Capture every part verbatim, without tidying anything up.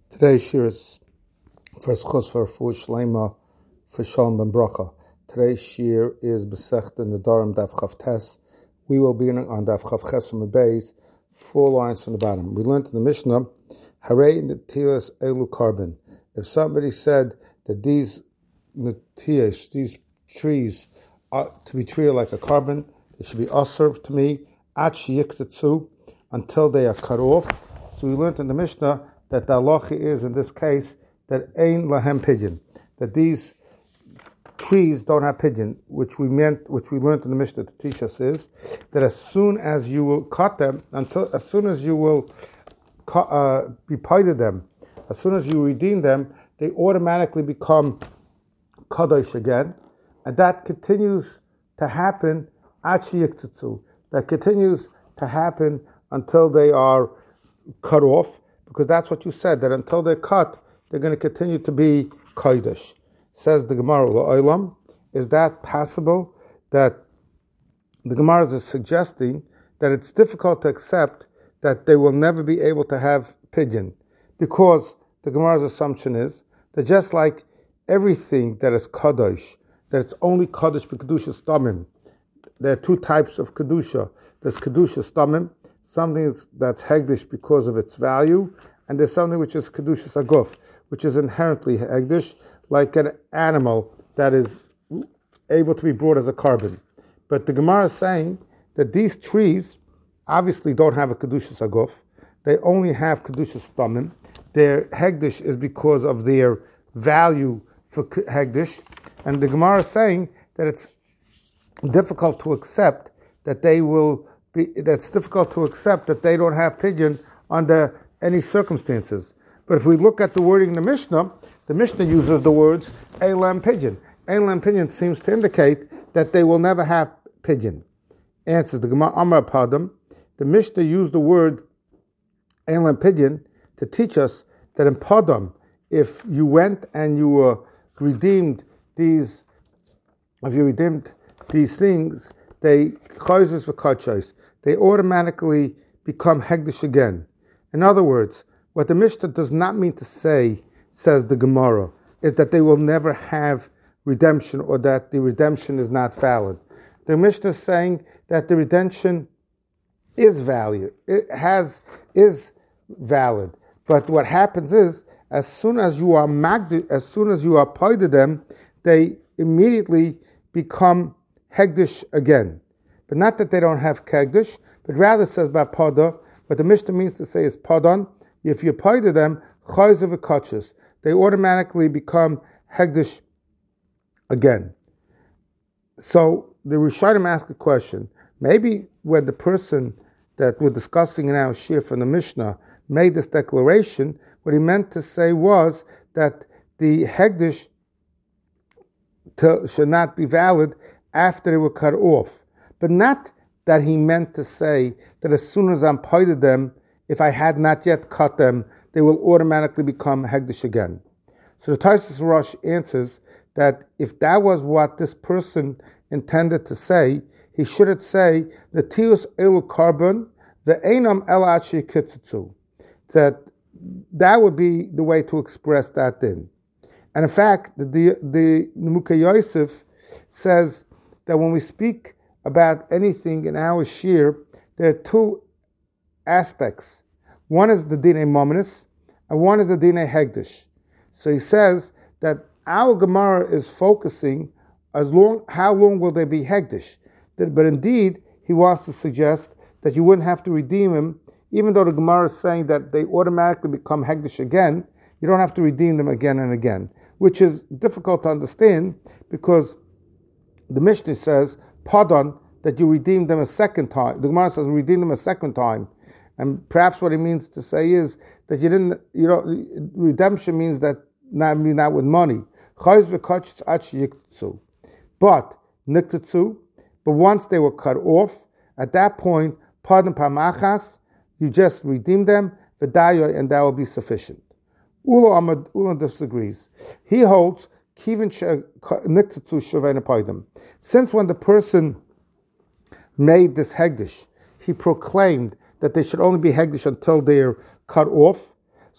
Today's shir is for Schus for Fu Shlema for Shalom Ben Bracha. Today's shir is Besech in the Darim Daf Chav Tes. We will be on Daf Chav Chesam Beis, four lines from the bottom. We learned in the Mishnah, Harei Netilas Elu Carbon. If somebody said that these netilas, these trees, are to be treated like a carbon, they should be asur to me, at sheyiktetzu, until they are cut off. So we learned in the Mishnah that the halacha is, in this case, that ein lahem pidyon, that these trees don't have pidyon, which we meant, which we learned in the Mishnah to teach us is, that as soon as you will cut them, until as soon as you will uh, repay them, as soon as you redeem them, they automatically become kadosh again, and that continues to happen at sheyiktetzu. That continues to happen until they are cut off, because that's what you said, that until they're cut, they're going to continue to be kodesh. Says the Gemara, La'olam, is that possible? That the Gemara is suggesting that it's difficult to accept that they will never be able to have pidyon, because the Gemara's assumption is that just like everything that is kadosh, that it's only kadosh b'kedusha stamim. There are two types of kedusha. There's kedusha stamim, something that's hegdish because of its value, and there's something which is kedusha saguf, which is inherently hegdish, like an animal that is able to be brought as a carbon. But the Gemara is saying that these trees obviously don't have a kedusha saguf. They only have kedusha stamim. Their hegdish is because of their value for hegdish, and the Gemara is saying that it's difficult to accept that they will be, that's difficult to accept that they don't have pidyon under any circumstances. But if we look at the wording in the Mishnah, the Mishnah uses the words Eilam pidyon. Eilam pidyon seems to indicate that they will never have pidyon. Answers the Gemara Amar Padam. The Mishnah used the word Eilam pidyon to teach us that in Padam, if you went and you uh, redeemed these, if you redeemed these things, they chayzos v'kachos, they automatically become hegdish again. In other words, what the Mishnah does not mean to say, says the Gemara, is that they will never have redemption or that the redemption is not valid. The Mishnah is saying that the redemption is valid, it has is valid. But what happens is, as soon as you are magdi, as soon as you are paid to them, they immediately become hegdish again. But not that they don't have hegdish, but rather says by pada, what the Mishnah means to say is padan, if you pay to them, chayzav v'kachos, they automatically become hegdish again. So the Rishonim ask a question. Maybe when the person that we're discussing in our shir from the Mishnah made this declaration, what he meant to say was that the hegdish to, should not be valid after they were cut off. But not that he meant to say that as soon as I'm paid them, if I had not yet cut them, they will automatically become hegdish again. So the Taisus Rosh answers that if that was what this person intended to say, he shouldn't say the tius elu carbon the einam elachi kitzutzu. That that would be the way to express that din. And in fact, the the, the Nimukei Yosef says that when we speak about anything in our shir, there are two aspects. One is the dinei mominus, and one is the dinei hegdish. So he says that our Gemara is focusing as long how long will they be hegdish. But indeed, he wants to suggest that you wouldn't have to redeem him, even though the Gemara is saying that they automatically become hegdish again. You don't have to redeem them again and again, which is difficult to understand because the Mishnah says, pardon, that you redeem them a second time. The Gemara says redeem them a second time. And perhaps what he means to say is that you didn't, you know, redemption means that not, not with money. But, niktetsu, but once they were cut off, at that point, pardon pamachas, you just redeem them, v'dayo, and that will be sufficient. Ulo Amad Ulo disagrees. He holds kivin niktetsu shavena paidim. Since when the person made this hegdish, he proclaimed that they should only be hegdish until they are cut off.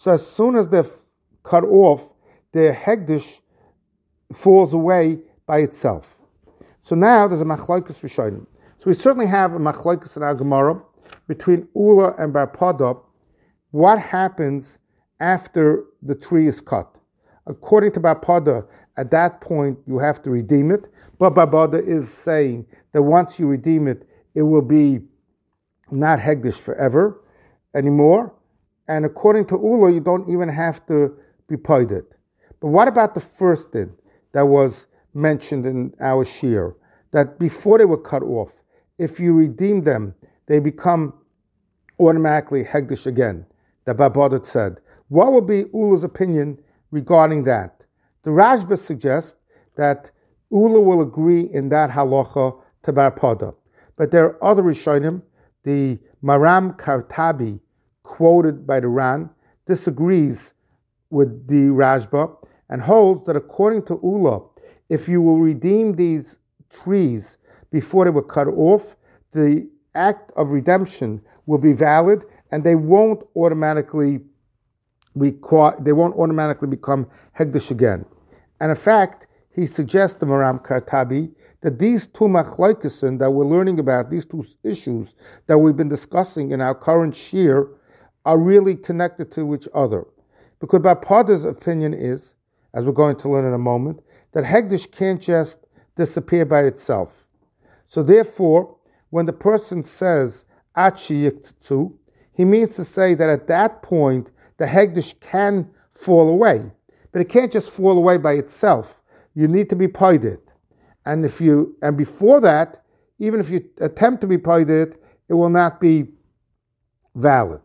So as soon as they're cut off, their hegdish falls away by itself. So now there's a machlokes rishonim. So we certainly have a machlokes in our Gemara between Ula and Bar Pada. What happens after the tree is cut? According to Bar Pada, at that point you have to redeem it. But Bar Pada is saying that once you redeem it, it will be not hegdish forever anymore. And according to Ula, you don't even have to be paid it. But what about the first din that was mentioned in our shir? That before they were cut off, if you redeem them, they become automatically hegdish again. That Bar Pada said. What would be Ula's opinion regarding that? The Rashba suggests that Ula will agree in that halacha to Bar Pada. But there are other Rishonim, the Maram Kartabi, quoted by the Ran, disagrees with the Rashba and holds that according to Ula, if you will redeem these trees before they were cut off, the act of redemption will be valid and they won't automatically be, they won't automatically become hegdish again. And in fact, he suggests to Maram Kartabi that these two machlokesen that we're learning about, these two issues that we've been discussing in our current shir, are really connected to each other. Because Bar Pada's opinion is, as we're going to learn in a moment, that hegdish can't just disappear by itself. So therefore, when the person says achi yiktzu, he means to say that at that point, the hegdish can fall away. But it can't just fall away by itself. You need to be paid it. And if you and before that, even if you attempt to be paid it, it will not be valid.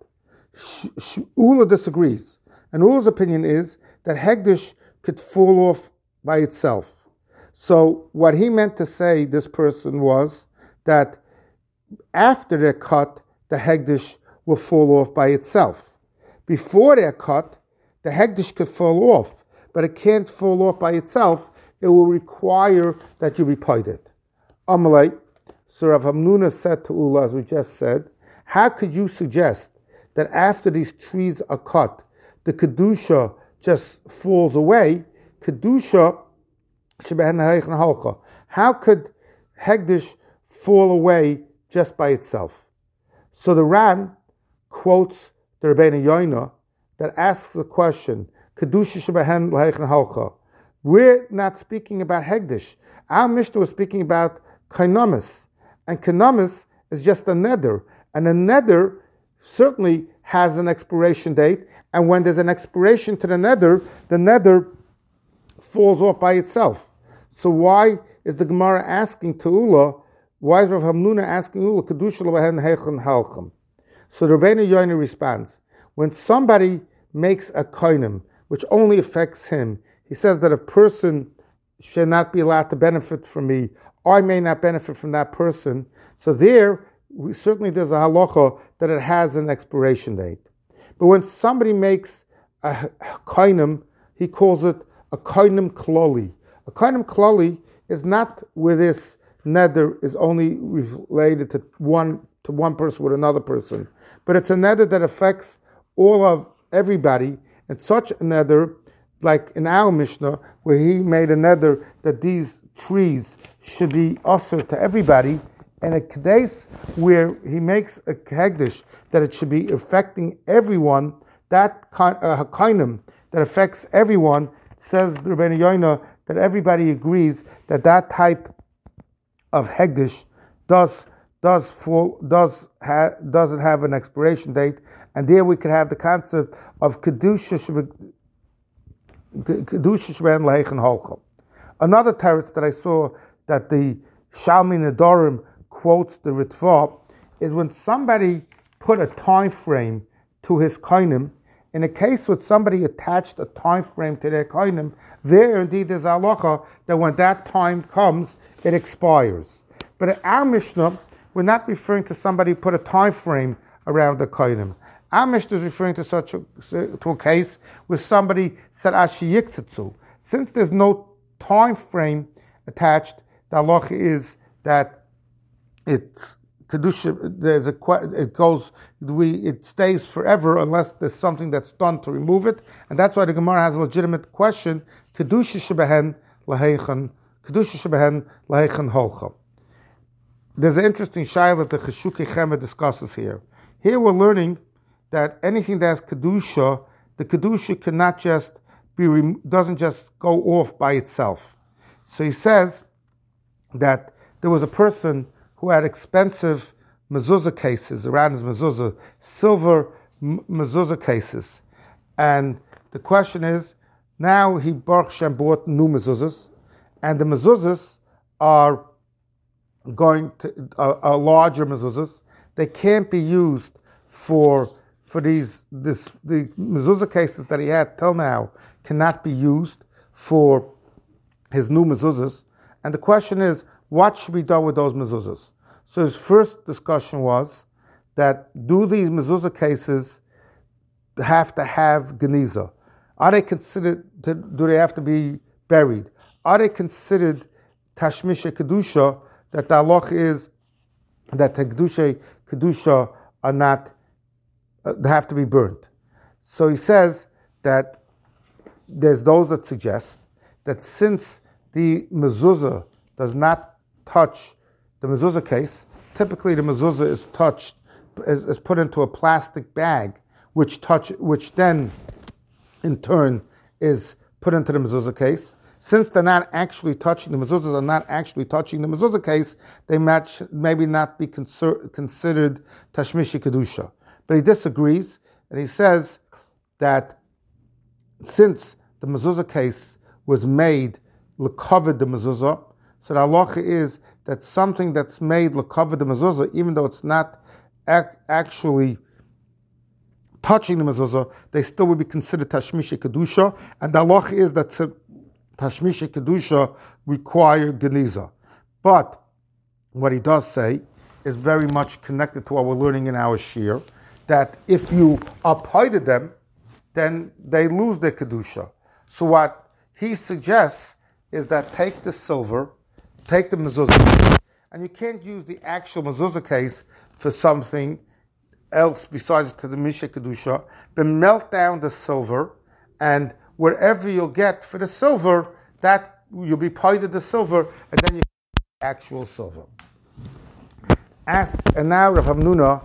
Ula disagrees. And Ula's opinion is that hegdish could fall off by itself. So what he meant to say, this person, was that after they're cut, the hegdish will fall off by itself. Before they're cut, the hegdish could fall off, but it can't fall off by itself. It will require that you be paid it. Amalei, so Rav Hamnuna said to Ula, as we just said, how could you suggest that after these trees are cut, the kedusha just falls away? Kedusha, how could hegdish fall away just by itself? So the Ran quotes the Rebbeinu Yoina that asks the question, kedusha shebehen leichen halcha. We're not speaking about hegdish. Our Mishnah was speaking about kainamis, and kainamis is just a neder, and a neder certainly has an expiration date, and when there's an expiration to the neder, the neder falls off by itself. So why is the Gemara asking to Ula, why is Rav Hamnuna asking Ula, kedusha lehen heichen halchem? So the Rebbeinu Yoina responds, when somebody makes a kainim, which only affects him, he says that a person should not be allowed to benefit from me, or I may not benefit from that person. So there, we, certainly there's a halacha that it has an expiration date. But when somebody makes a kainim, he calls it a kainim klali. A kainim klali is not where this neder is only related to one to one person with another person, but it's a neder that affects all of everybody, and such a neder, like in our Mishnah, where he made a neder that these trees should be usher to everybody, and a kades where he makes a hegdish that it should be affecting everyone, that uh, hakainim that affects everyone, says the Rebbeinu Yoina that everybody agrees that that type of hegdish does does fall does ha, doesn't have an expiration date, and there we could have the concept of kedusha kedusha sheben leichen halcha. Another teretz that I saw that the Shalmi Nedarim quotes the Ritva is when somebody put a time frame to his kainim. In a case where somebody attached a time frame to their kainim, there indeed is halacha that when that time comes, it expires. But in our Mishnah, we're not referring to somebody who put a time frame around the kainim. Our Mishnah is referring to such a, to a case where somebody said ashi yiktzu. Since there's no time frame attached, the halacha is that it's kedusha, there's a it goes we it stays forever unless there's something that's done to remove it, and that's why the Gemara has a legitimate question: kedusha shebehen laheichen, kedusha shebehen laheichen holcha. There's an interesting shayla that the Cheshukei Chemed discusses here. Here we're learning that anything that has kedusha, the kedusha cannot just be doesn't just go off by itself. So he says that there was a person who had expensive mezuzah cases around his mezuzah, silver m- mezuzah cases. And the question is, now he Baruch Shem bought new mezuzahs, and the mezuzahs are going to, uh, are larger mezuzahs. They can't be used for for these, this the mezuzah cases that he had till now cannot be used for his new mezuzahs. And the question is, what should be done with those mezuzahs? So his first discussion was that do these mezuzah cases have to have geniza? Are they considered, to, do they have to be buried? Are they considered tashmisha kedusha, that the halach is that the kedusha, kedusha are not, uh, they have to be burnt? So he says that there's those that suggest that since the mezuzah does not touch the mezuzah case, typically the mezuzah is touched, is, is put into a plastic bag, which touch, which then, in turn, is put into the mezuzah case. Since they're not actually touching, the mezuzahs are not actually touching the mezuzah case, they match, maybe not be conser- considered tashmishi kedusha. But he disagrees, and he says that since the mezuzah case was made l'kavod the mezuzah, so the halacha is that something that's made l'kavod the mezuzah, even though it's not ac- actually touching the mezuzah, they still would be considered tashmisha kedusha, and the halacha is that tashmisha kedusha require geniza. But what he does say is very much connected to what we're learning in our shir, that if you uphoided them, then they lose their kedusha. So what he suggests is that take the silver, take the mezuzah, and you can't use the actual mezuzah case for something else besides to the misha kedusha, but melt down the silver, and wherever you'll get for the silver, that you'll be paid the silver, and then you get the actual silver. As, and now Rav Hamnuna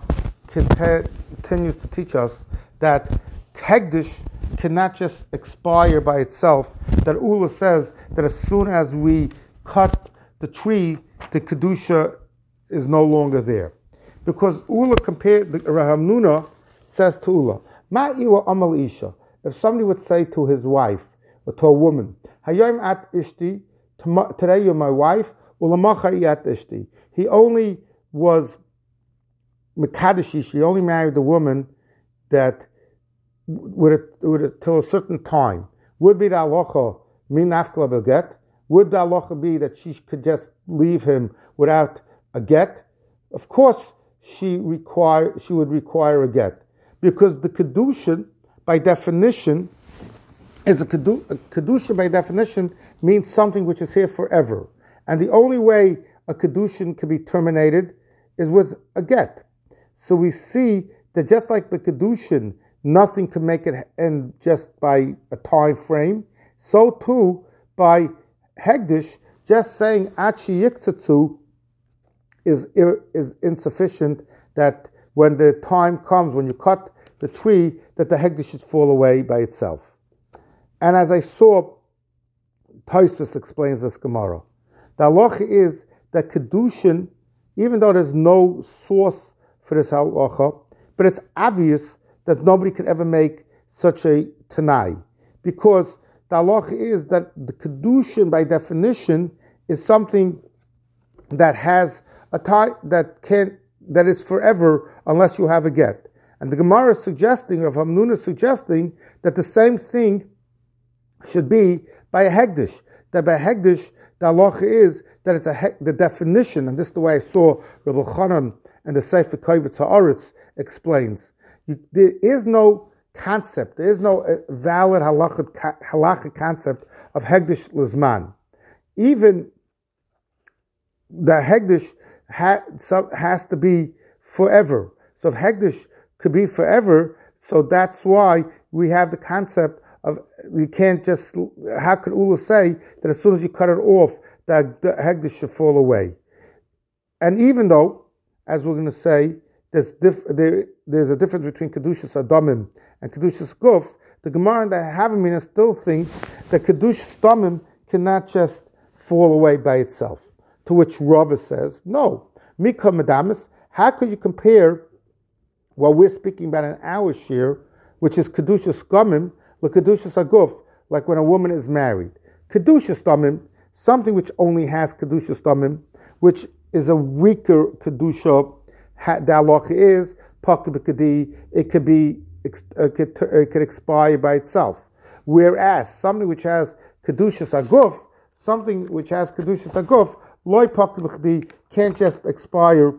continues to teach us that hegdish cannot just expire by itself, that Ula says that as soon as we cut the tree, the kedusha is no longer there. Because Ula compared, the Rav Hamnuna says to Ula, Ma ila amal isha, if somebody would say to his wife, or to a woman, Hayom at ishti, today you're my wife, ulamachar at ishti. He only was mekadeshi, she only married a woman that would it, would it, till a certain time. Would be the halacha min nafkala beget? Would the halacha be that she could just leave him without a get? Of course, she require she would require a get, because the kedusha, by definition, is a kedusha. A kedusha by definition means something which is here forever, and the only way a kedusha can be terminated is with a get. So we see that just like the kedusha, nothing can make it end just by a time frame. So too, by hegdish, just saying achi yiktzatsu is is insufficient. That when the time comes, when you cut the tree, that the hegdish should fall away by itself. And as I saw, Tosfos explains this Gemara. The halacha is that kedushin, even though there's no source for this halacha, but it's obvious that nobody could ever make such a tanai, because the halacha is that the kedushin, by definition, is something that has a time that can that is forever unless you have a get. And the Gemara is suggesting, Rav Hamnuna is suggesting, that the same thing should be by a hegdish. That by hegdish, the halacha is that it's a he- the definition, and this is the way I saw Rabbi Chanan and the Sefer Kovetz Haaretz explains. You, there is no concept, there is no uh, valid halachic halakha concept of hegdish lizman. Even the hegdish ha, some, has to be forever. So if Hegdish could be forever, so that's why we have the concept of, we can't just, how could Ula say that as soon as you cut it off, that the Hegdish should fall away? And even though, as we're going to say, there's, diff, there, there's a difference between Kedushas Adamim and Kedushas Guf, the Gemara and the Havamina still thinks that Kedushas Adamim cannot just fall away by itself. To which Rava says, no. Mika Madamis, how could you compare what we're speaking about in our shir, which is Kedushas Gamim, with Kedushas Aguf, like when a woman is married? Kedushas Damim, something which only has Kedushas Damim, which is a weaker Kedusha, the halacha is, it could be, it could, it could expire by itself. Whereas something which has Kedushas Aguf, something which has Kedushas Aguf, loy pakibikdi, can't just expire,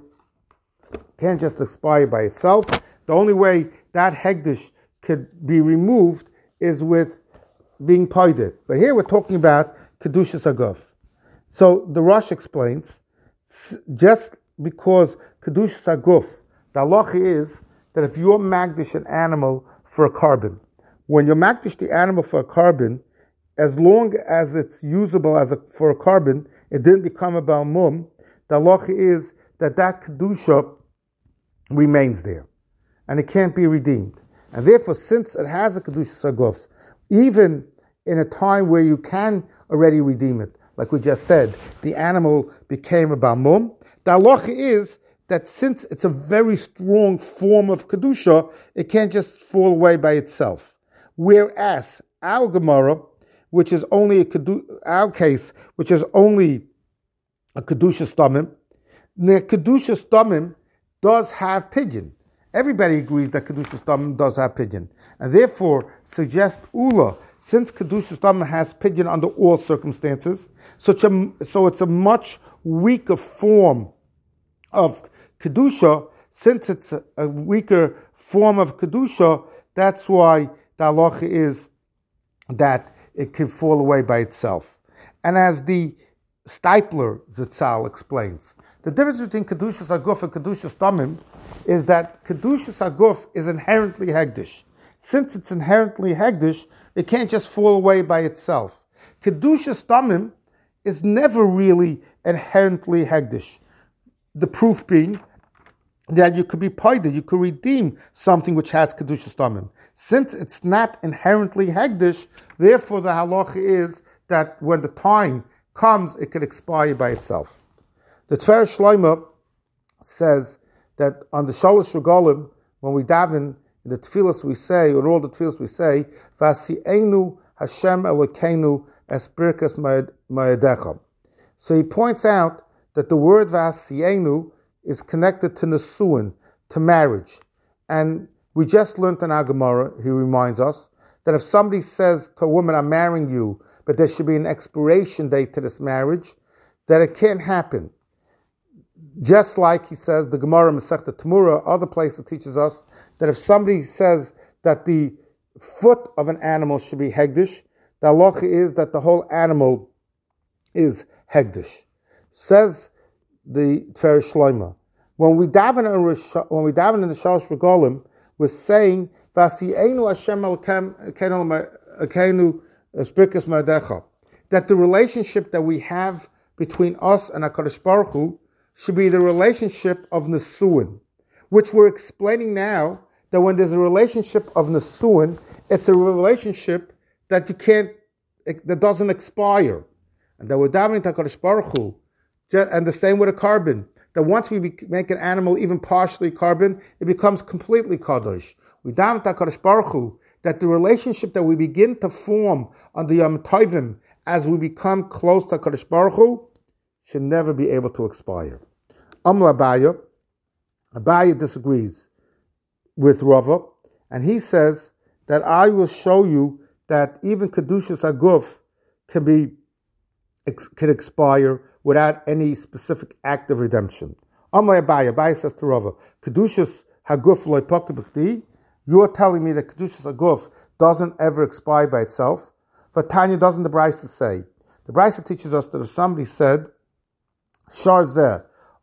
can't just expire by itself. The only way that Hegdish could be removed is with being paided. But here we're talking about Kedushas Aguf. So the Rosh explains, just because Kedushas Aguf, the halacha is that if you're magdish an animal for a carbon, when you're magdish the animal for a carbon, as long as it's usable as a, for a carbon, it didn't become a balmum, the halacha is that that kedusha remains there, and it can't be redeemed. And therefore, since it has a kedusha saguf, even in a time where you can already redeem it, like we just said, the animal became a balmum, the halacha is that since it's a very strong form of kedusha, it can't just fall away by itself. Whereas our Gemara, which is only a kedusha, our case, which is only a kedusha stamim, the kedusha stamim does have pidyon. Everybody agrees that kedusha stamim does have pidyon, and therefore suggest Ula, since kedusha stamim has pidyon under all circumstances, such a so it's a much weaker form of kedusha. Since it's a, a weaker form of kedusha, that's why the halacha is that it can fall away by itself. And as the Stipler Zitzal explains, the difference between Kedushas Aguf and Kedushas Damim is that Kedushas Aguf is inherently Hegdish. Since it's inherently Hegdish, it can't just fall away by itself. Kedushas Damim is never really inherently Hegdish. The proof being that you could be paided, you could redeem something which has Kedushas Damim. Since it's not inherently Hegdish, therefore the halacha is that when the time comes, it could expire by itself. The Tfer Shlomo says that on the Shalosh Regalim, when we daven, in the tefillas we say, or all the tefillas we say, Vasi'enu Hashem Elokeinu es birkas ma'adecha. So he points out that the word Vasi'enu is connected to Nesuin, to marriage. And we just learned in our Gemara, he reminds us, that if somebody says to a woman, I'm marrying you, but there should be an expiration date to this marriage, that it can't happen. Just like he says, the Gemara Masechta Tamura, other places teaches us, that if somebody says that the foot of an animal should be Hegdish, the halacha is that the whole animal is Hegdish. Says the Tfer Shlomo, when we daven in, when we daven in the Shalosh Regalim, we're saying, Vasi'enu Hashem Elokeinu es birkas ma'adecha, that the relationship that we have between us and HaKadosh Baruch Hu should be the relationship of Nesuin, which we're explaining now, that when there's a relationship of Nesuin, it's a relationship that you can't, that doesn't expire. And that we're davening to HaKadosh Baruch Hu, and the same with a carbon, that once we make an animal even partially carbon, it becomes completely kadosh. We daven to HaKadosh Baruch Hu that the relationship that we begin to form on the Yom Tovim as we become close to HaKadosh Baruch Hu should never be able to expire. Amla Abaya, Abaya disagrees with Rava, and he says that I will show you that even Kedushas Aguf can be can expire without any specific act of redemption. Amla Abaya, Abaya says to Rava, Kedushas Haguf loy pakibchdi. You're telling me that Kedushas Aguf doesn't ever expire by itself. But Tanya, doesn't the Brisa say? The Brisa teaches us that if somebody said, Shar zeh,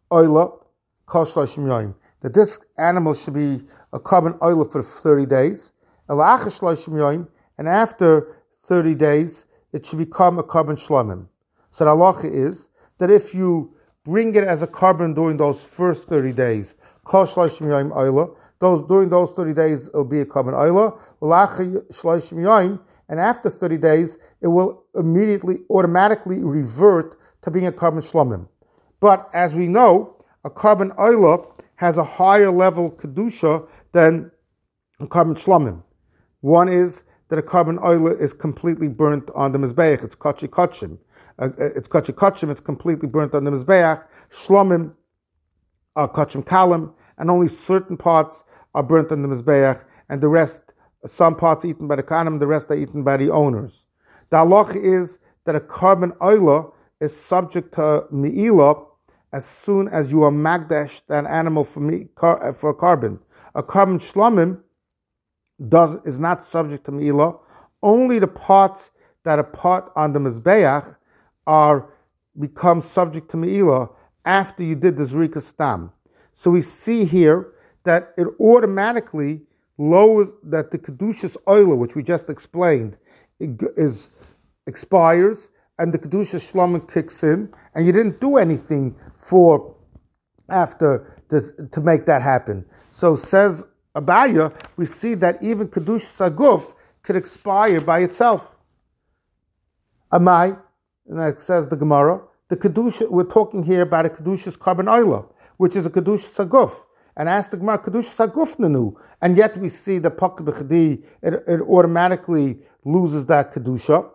oila kol shloshim yom. That this animal should be a carbon oila for thirty days. Elachas shloshim yom, and after thirty days, it should become a carbon shlomim. So the halacha is that if you bring it as a carbon during those first thirty days, kol shloshim yom oila, those during those thirty days it'll be a carbon oila. Elachas shloshim yom, and after thirty days, it will immediately, automatically revert to being a carbon shlomim. But as we know, a carbon oila has a higher level kedusha than a carbon shlomim. One is that a carbon oila is completely burnt on the mizbeach. It's kachi kachim. Uh, it's kachi kachim. It's completely burnt on the mizbeach. Shlomim are kachim kalim, and only certain parts are burnt on the mizbeach, and the rest, some parts eaten by the kahanim, the rest are eaten by the owners. The halacha is that a carbon oila is subject to me'ilah as soon as you are magdash that animal for me, car, for a carbon. A carbon shlomim does is not subject to me'ilah. Only the parts that are part on the mizbeach are become subject to me'ilah after you did the zrika stam. So we see here that it automatically lowers, that the kedushas oila, which we just explained, is expires, and the kedushas shlomim kicks in, and you didn't do anything for after the, to make that happen. So says Abaya, we see that even kedushas aguf could expire by itself. Amai, and that says the Gemara, the kedusha, we're talking here about a kedushas carbon oila, which is a kedushas aguf. And ask the Gemara, kedushas aguf nanu, and yet we see the pak b'chadi, it, it automatically loses that kedusha.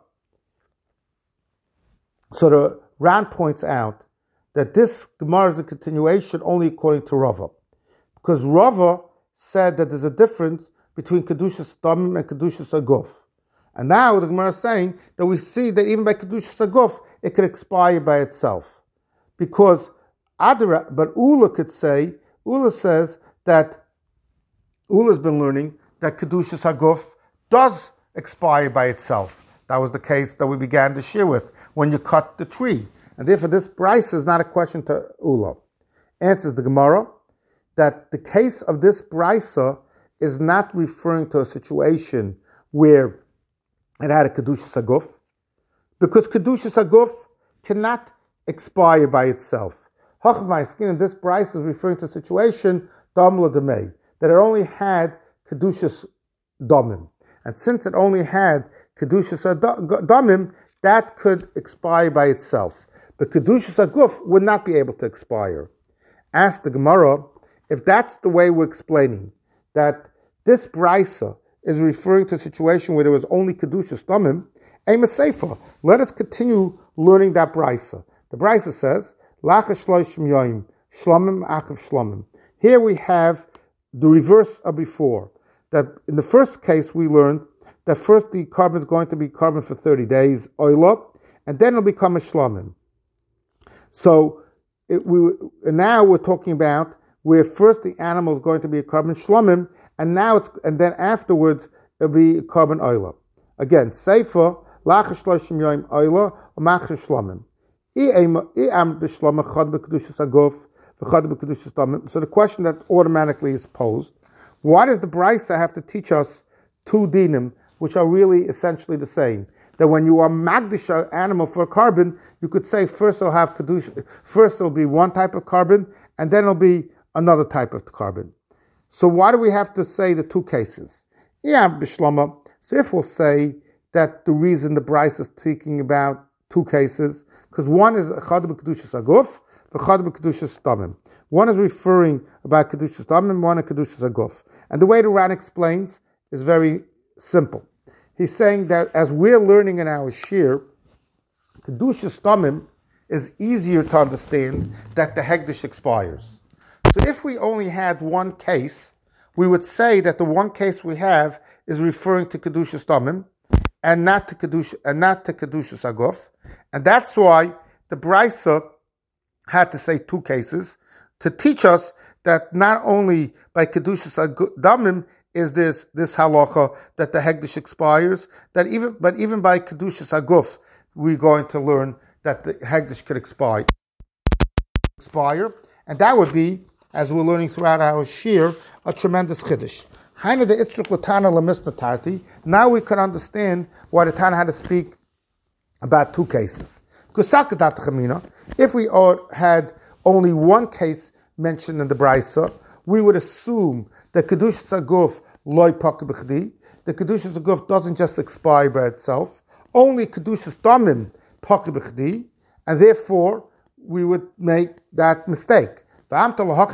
So the Ran points out that this Gemara is a continuation only according to Rava, because Rava said that there's a difference between kedushas damim and kedushas aguf, and now the Gemara is saying that we see that even by kedushas aguf it could expire by itself, because Adara, but Ula could say, Ula says that Ula's been learning that kedushas aguf does expire by itself. That was the case that we began to share with when you cut the tree. And therefore this brisa is not a question to Ula. Answers the Gemara that the case of this brisa is not referring to a situation where it had a kedushas aguf, because kedushas aguf cannot expire by itself. Hachmai, this brisa is referring to a situation damla demei, that it only had kedushas damim, and since it only had kedushas damim, that could expire by itself. But kedushas aguf would not be able to expire. Ask the Gemara, if that's the way we're explaining, that this brisa is referring to a situation where there was only kedushas damim, ema seifa. Let us continue learning that brisa. The brisa says, lachas shloshim yoim, shlomim achav shlomim. Here we have the reverse of before. That in the first case we learned that first the carbon is going to be carbon for thirty days, oila, and then it'll become a shlomim. So it, we, and now we're talking about where first the animal is going to be a carbon shlomim, and now it's and then afterwards it'll be a carbon oila. Again, seifa lachas shloshim yom oila or machas shlomim. So the question that automatically is posed: why does the brisa have to teach us two dinim, which are really essentially the same? That when you are magdish an animal for a carbon, you could say first it'll have kedusha, first it'll be one type of carbon, and then it'll be another type of carbon. So why do we have to say the two cases? Yeah, bishlama. So if we'll say that the reason the brisa is speaking about two cases, because one is echad b'kedushas aguf, v'echad b'kedushas damim. One is referring about kedushas damim, one is kedushas aguf. And the way the Ran explains is very simple. He's saying that as we're learning in our shir, kedushas damim is easier to understand that the hegdish expires. So if we only had one case, we would say that the one case we have is referring to kedushas damim and not to kedush and not to kedushas aguf, and that's why the brisa had to say two cases to teach us that not only by kedushas damim is this this halacha that the hegdish expires, that even but even by kedushas aguf we're going to learn that the hegdish could expire. Expire, And that would be, as we're learning throughout our shir, a tremendous chiddush. Hainu de itzruk l'tana l'misna tarti. Now we can understand why the Tana had to speak about two cases. If we had only one case mentioned in the Brisa, we would assume that Kedushas Haguf loy paka b'chdi. The Kedushas Haguf doesn't just expire by itself. Only Kedushas Damim paka b'chdi, and therefore we would make that mistake. That's why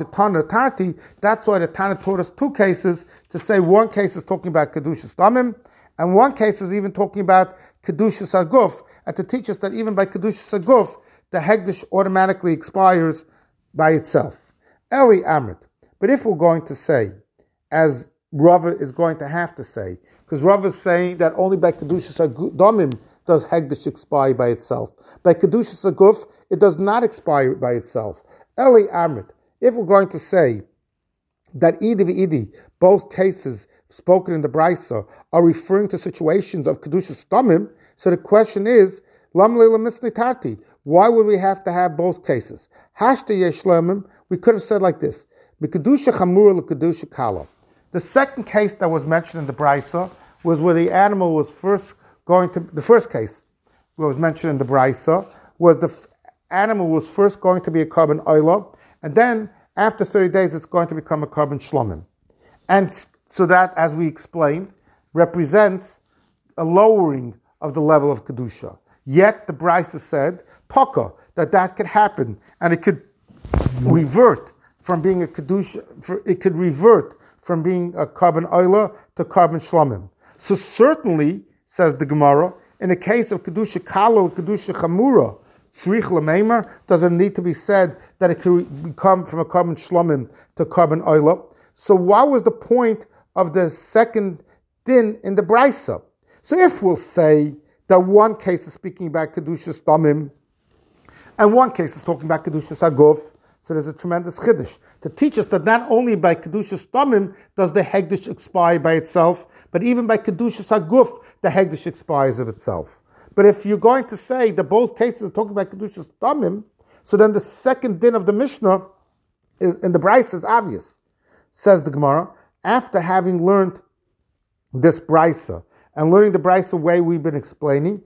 the Tana taught us two cases, to say one case is talking about Kedushas Damim, and one case is even talking about Kedushas Haguf, and to teach us that even by Kedushas Haguf, the Hegdish automatically expires by itself. Eli Amrit. But if we're going to say, as Rava is going to have to say, because Rava is saying that only by Kedushas Damim does Hegdish expire by itself. By Kedushas Haguf, it does not expire by itself. Eli Amrit. If we're going to say that Idi v'Idi, both cases spoken in the Brisa, are referring to situations of Kedushas Damim, so the question is, Lam leila misnei tarti. Why would we have to have both cases? Hashta yesh lemim, we could have said like this, Mikadusha chamura l'kedusha kala. The second case that was mentioned in the Brisa was where the animal was first going to, the first case that was mentioned in the Brisa was the f- animal was first going to be a carbon oila, and then after thirty days it's going to become a carbon shlomim. And so that, as we explained, represents a lowering of the level of Kedusha. Yet the Brisa said, Paka, that that could happen, and it could revert from being a Kedusha, for, it could revert from being a carbon oila to carbon shlomim. So certainly, says the Gemara, in the case of Kedusha Kala or Kedusha Chamura, Tzrich L'meimer, doesn't need to be said that it could become from a carbon shlomim to carbon oila. So what was the point of the second din in the Brisa? So if we'll say that one case is speaking about Kedushas Damim, and one case is talking about Kedushas Haguf, so there's a tremendous chiddush to teach us that not only by Kedushas Damim does the Hegdish expire by itself, but even by Kedushas Haguf, the Hegdish expires of itself. But if you're going to say that both cases are talking about Kedushas Damim, so then the second din of the Mishnah is, in the Brisa is obvious. Says the Gemara, after having learned this Brisa, and learning the Brisa way we've been explaining,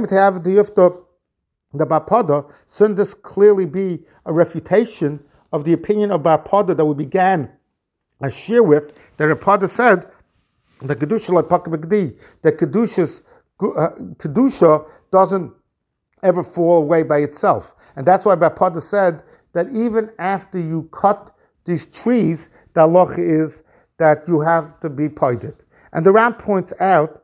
the Bapada, shouldn't this clearly be a refutation of the opinion of Bapada that we began a shir with, that Bapada said, the Kedusha like Pakabagdi, that Kedusha's uh, Kedusha doesn't ever fall away by itself. And that's why Bapada said that even after you cut these trees, the halacha is that you have to be paided. And the Ram points out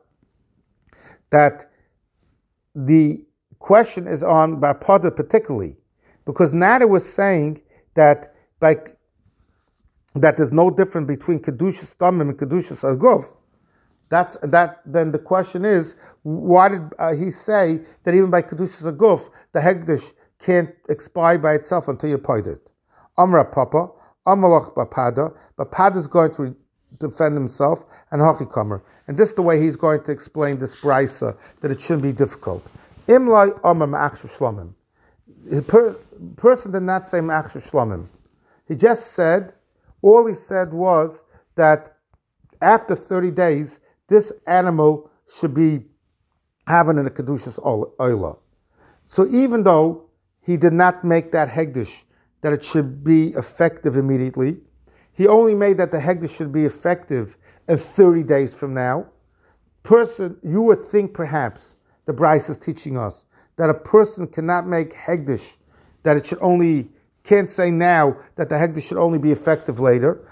that the question is on Bapada particularly, because Nada was saying that by, that there's no difference between Kedushas Damim and Kedushas Haguf. That's that. Then the question is, why did uh, he say that even by Kedushas Haguf the Hegdish can't expire by itself until you paid it? Amra Papa, Amalach Bapada. Bapada is going to defend himself, and Hakikamer. And this is the way he's going to explain this Brisa, that it shouldn't be difficult. Imlai Amar Ma'akshu Shlomim. The per, person did not say Ma'akshu Shlomim. He just said, all he said was that after thirty days, this animal should be having in the Kedushas Oila. So even though he did not make that Hegdish, that it should be effective immediately, he only made that the Hegdish should be effective in thirty days from now. Person, you would think perhaps, the Brisa is teaching us, that a person cannot make Hegdish, that it should only, can't say now that the Hegdish should only be effective later.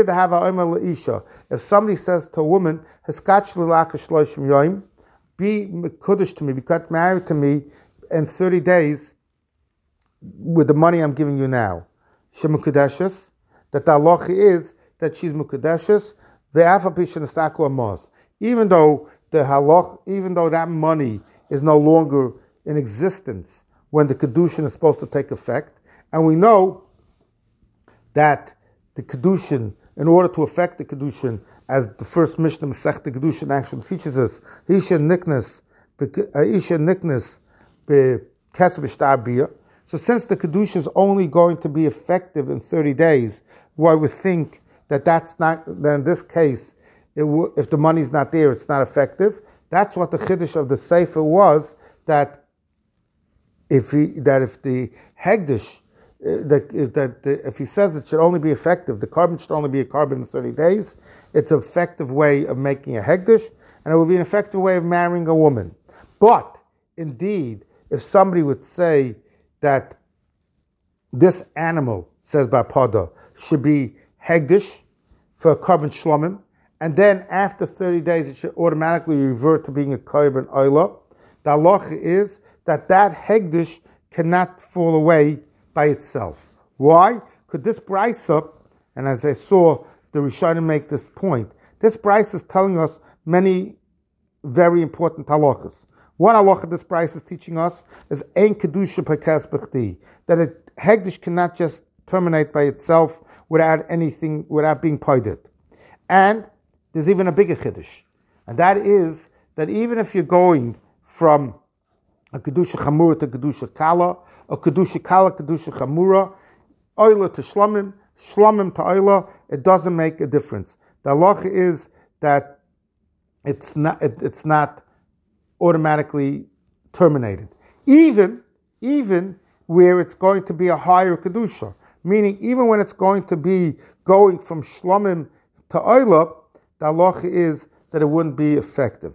If somebody says to a woman, be mekudesh to me, be got married to me in thirty days with the money I'm giving you now, shemukudeshes, that the halacha is that she's mukudeshes, even though the halach, even though that money is no longer in existence when the kedushin is supposed to take effect, and we know that the kedushin, in order to affect the kedushin, as the first Mishnah Masechta Kedushin actually teaches us, Isha niknas, Isha niknas be kesef b'shtar bia. So since the Kedusha is only going to be effective in thirty days, well, I would think that that's not, then in this case, it w- if the money's not there, it's not effective. That's what the Chiddush of the Sefer was, that if he, that if the Hegdish, uh, that, that the, if he says it should only be effective, the carbon should only be a carbon in thirty days, it's an effective way of making a Hegdish, and it will be an effective way of marrying a woman. But, indeed, if somebody would say that this animal, says Barpada, should be Hegdish for a carbon shlomim, and then after thirty days it should automatically revert to being a carbon oila, the halacha is that that Hegdish cannot fall away by itself. Why? Because this brisa, and as I saw the Rishonim make this point, this brisa is telling us many very important halachas. One halacha this brisa is teaching us is ein kedusha pekas b'chdi, that a Hegdish cannot just terminate by itself without anything, without being paided. And there's even a bigger chiddush, and that is that even if you're going from a kedusha chamura to kedusha kala, or kedusha kala kedusha chamura, oila to shlomim, shlomim to oila, it doesn't make a difference. The halacha is that it's not it, it's not automatically terminated, even even where it's going to be a higher kedusha. Meaning, even when it's going to be going from shlomim to oila, the halacha is that it wouldn't be effective.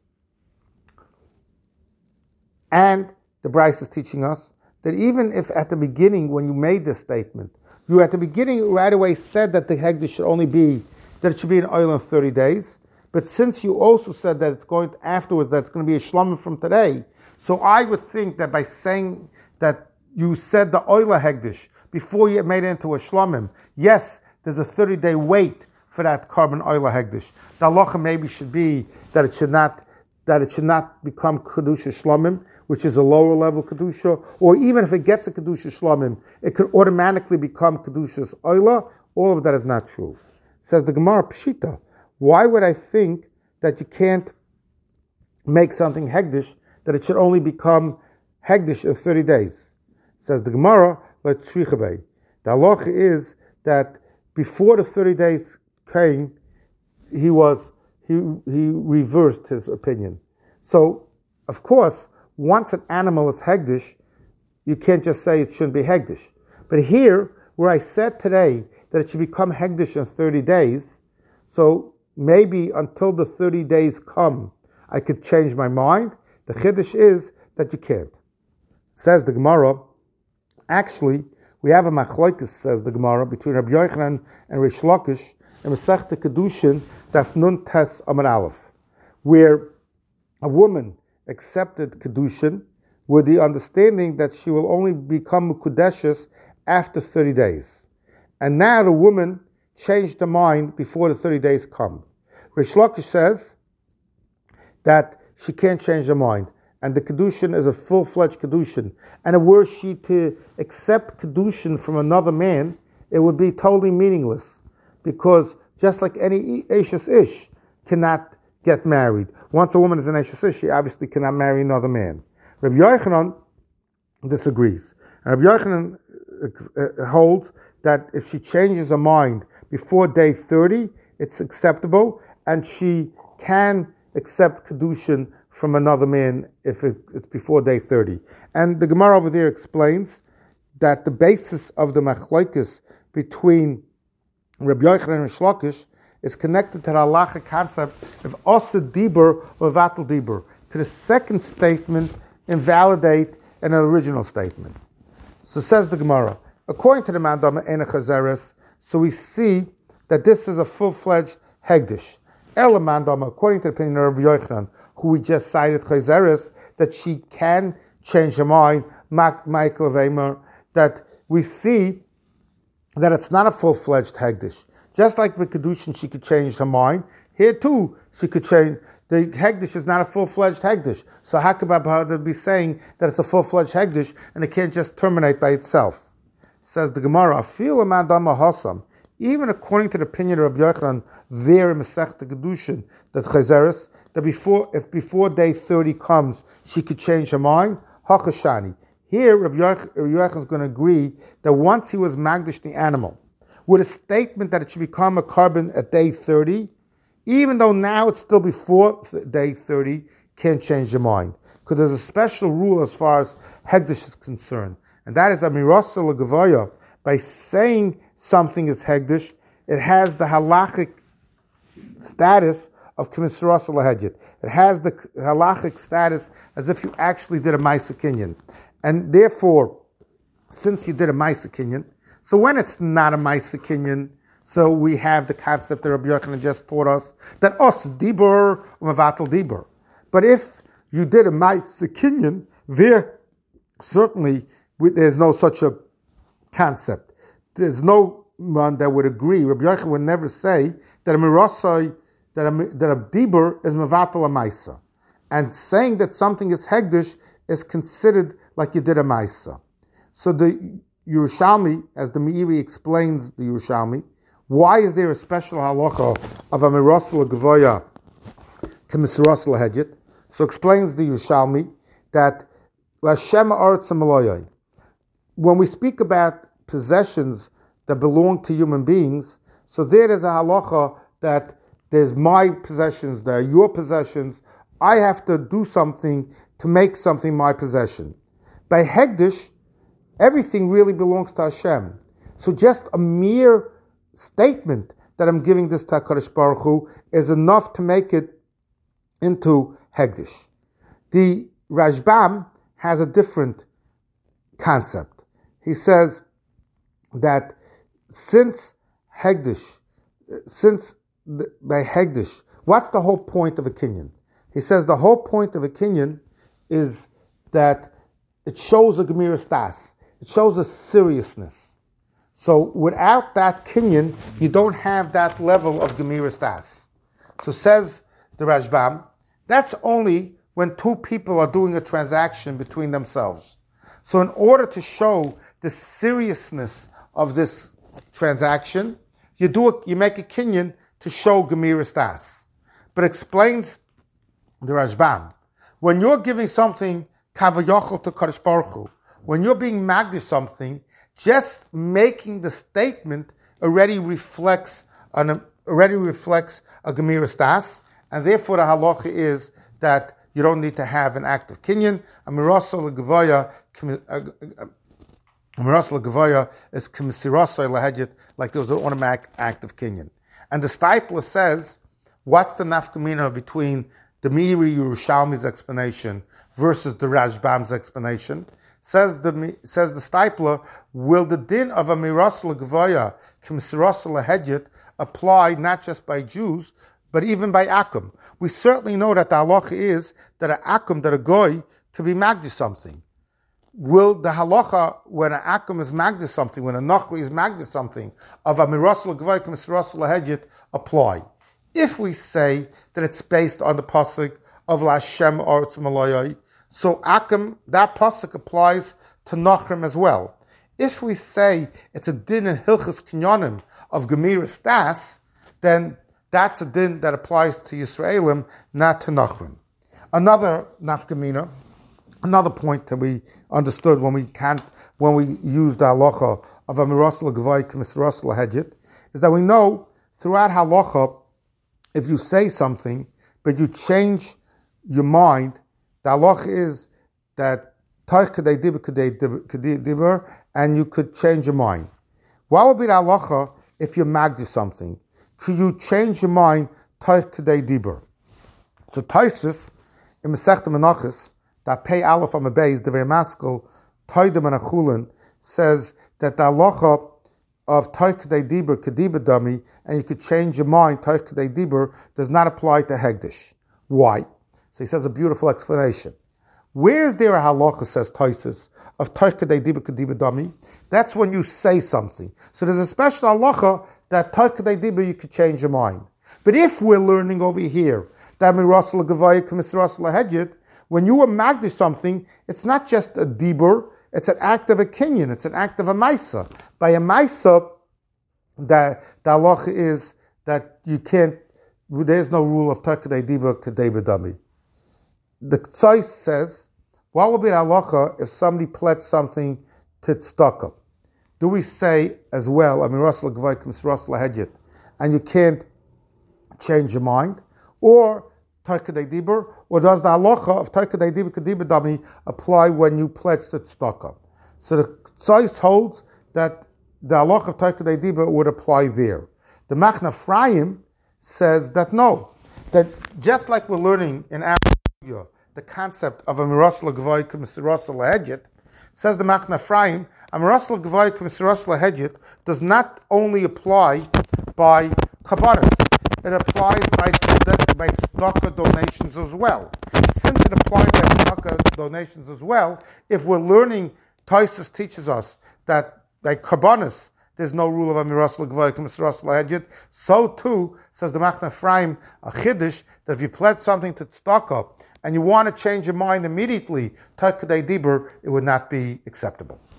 And the Bryce is teaching us that even if at the beginning, when you made this statement, you at the beginning right away said that the Hegdish should only be, that it should be an oil in thirty days, but since you also said that it's going to, afterwards, that it's going to be a shlomim from today, so I would think that by saying that you said the oil Hegdish before you made it into a shlomim, yes, there's a thirty-day wait for that carbon oil hegdish. The halacha maybe should be that it should not that it should not become kedusha shlomim, which is a lower level kedusha, or even if it gets a kedusha shlomim, it could automatically become kedushas oila. All of that is not true. Says the Gemara Pshita. Why would I think that you can't make something hegdish, that it should only become hegdish in thirty days? Says the Gemara. The halacha is that before the thirty days came, he was he he reversed his opinion. So, of course, once an animal is hegdish, you can't just say it shouldn't be hegdish. But here, where I said today that it should become hegdish in thirty days, so maybe until the thirty days come, I could change my mind. The chiddush is that you can't. Says the Gemara. Actually, we have a machlokes, says the Gemara, between Rabbi Yochanan and Rish Lakish in Masechta Kedushin, Daf Nun Tes Amar Aleph, where a woman accepted Kedushin with the understanding that she will only become Mukudeshes after thirty days. And now the woman changed her mind before the thirty days come. Rish Lakish says that she can't change her mind, and the Kedushin is a full-fledged Kedushin. And were she to accept Kedushin from another man, it would be totally meaningless. Because just like any Eishes Ish cannot get married. Once a woman is an Eishes Ish, she obviously cannot marry another man. Rabbi Yochanan disagrees. And Rabbi Yochanan uh, holds that if she changes her mind before day thirty, it's acceptable, and she can accept Kedushin from another man if it, it's before day thirty. And the Gemara over there explains that the basis of the machlokes between Rabbi Yochanan and Rish Lakish is connected to the halacha concept of Osa Dibur or Vatal Dibur. Could a second statement invalidate an original statement? So says the Gemara, according to the Mandama Ena Chazeres, so we see that this is a full-fledged Hegdish. Ela Mandama, according to the opinion of Rabbi Yochanan, who we just cited Chazeres, that she can change her mind, Michael Weimer, that we see that it's not a full-fledged Hegdish. Just like with Kedushin, she could change her mind. Here too, she could change. The Hegdish is not a full-fledged Hegdish. So how could Babahada be saying that it's a full-fledged Hegdish and it can't just terminate by itself? Says the Gemara, Afil Amadama Hasam, even according to the opinion of Rabbi Yochanan, there in Masechta Kedushin, that Chazeres, that before, if before day thirty comes, she could change her mind, Hakashani. Here, Rabbi Yochanan is going to agree that once he was magdish the animal, with a statement that it should become a carbon at day thirty, even though now it's still before day thirty, can't change your mind. Because there's a special rule as far as Hegdish is concerned. And that is Amirasa L'Gavaya. By saying something is Hegdish, it has the halachic status of K'misrasa L'Hedjit. It has the halachic status as if you actually did a Maisa Kinyan. And therefore, since you did a Maisa Kinyan, so when it's not a Maisa Kinyan, so we have the concept that Rabbi Yochanan just taught us, that os dibur u'mevatel dibur. But if you did a Maisa Kinyan, there certainly there's no such a concept. There's no one that would agree. Rabbi Yochanan would never say that a mirasai, that a, that a dibur is mevatel a Maisa. And saying that something is hegdish is considered like you did a Maisa. So the Yerushalmi, as the Meiri explains the Yerushalmi, why is there a special halacha of a mirasal gavoya k'misrasal hedjit? So explains the Yerushalmi that Lashem Aretz Maloyai. When we speak about possessions that belong to human beings, so there is a halacha that there's my possessions, there are your possessions. I have to do something to make something my possession. By Hegdish, everything really belongs to Hashem. So just a mere statement that I'm giving this to HaKadosh Baruch Hu is enough to make it into Hegdish. The Rashbam has a different concept. He says that since Hegdish, since the, by Hegdish, what's the whole point of a kinyan? He says the whole point of a kinyan is that it shows a Gemira Stas. It shows a seriousness. So without that kinyan, you don't have that level of Gemira Stas. So says the Rashbam, that's only when two people are doing a transaction between themselves. So in order to show the seriousness of this transaction, you do a, you make a kinyan to show Gemira Stas. But explains the Rashbam, when you're giving something kavayochel to Kadosh Baruch Hu, when you're being magdish something, just making the statement already reflects an already reflects a Gemira Stas, and therefore the halacha is that you don't need to have an act of kinyan. A mirasa l'gavaya, a mirasa l'gavaya is k'misirasa l'hedjit, like there was an automatic act of kinyan. And the Stipler says, what's the nafkamina between the Meiri Yerushalmi's explanation versus the Rashbam's explanation? Says the says the Stipler, will the din of a mirasa l'gavaya k'misirasa l'hedjit apply not just by Jews, but even by Akum? We certainly know that the halacha is that an Akum, that a goy, could be magdish something. Will the halacha, when an Akum is magdish something, when a Nachri is magdish something, of a mirasal l'gavay k'misrasal l'hedjit apply? If we say that it's based on the pasuk of Lashem Aretz Malayai, so Akum, that pasuk applies to Nachrim as well. If we say it's a din in Hilchas Kinyonim of Gemira Stas, then that's a din that applies to Yisraelim, not to Nachrim. Another nafkamina, another point that we understood when we can't, when we use the halacha of a mirasal l'gavay k'misrasal l'hedjit, is that we know throughout halacha, if you say something but you change your mind, the halacha is that taich kadei dibur kadei dibur, and you could change your mind. What would be the halacha if you magdi something? Could you change your mind taich kadei dibur? So Tosfos in Masechta Menachos, that pay aleph on the base, the very maskell, Toidim and Achulin, says that the halacha of taich kadei dibur kadibur dami, and you could change your mind taich kadei dibur, does not apply to Hegdish. Why? So he says a beautiful explanation. Where is there a halacha, says Tosfos, of taich kadei dibur kadibur dami? That's when you say something. So there's a special halacha that taich kadei dibur you could change your mind. But if we're learning over here that mirasal l'gavay k'misrasal l'hedjit, when you are magdish something, it's not just a dibur, it's an act of a kinyan, it's an act of a maisa. By a maisa, the, the halacha is that you can't, there's no rule of taich kadei dibur kadei b'dami. The Tzais says, What will be the halacha if somebody pledged something to tzedakah? Do we say as well, Amiras l'gvay k'misras l'hedjit, and you can't change your mind? Or Taikadei Dibur, or does the halacha of Taikadei Dibur Kadibur Dami apply when you pledge to tzedakah? So the Tzais holds that the halacha of Taikadei Dibur would apply there. The Machna Ephraim says that no, that just like we're learning in Abba, the concept of Amiras l'gvay k'misras l'hedjit, says the Machna Ephraim, Amiras l'gvay k'misras l'hedjit does not only apply by kabbanis, it applies by by tzedakah donations as well. Since it applies by tzedakah donations as well, if we're learning, Taisus teaches us that by kabbanis there's no rule of Amiras l'gvay k'misras l'hedjit. So too, says the Machna Ephraim, a chiddush, that if you pledge something to tzedakah and you want to change your mind immediately, Taikadei Dibur, it would not be acceptable.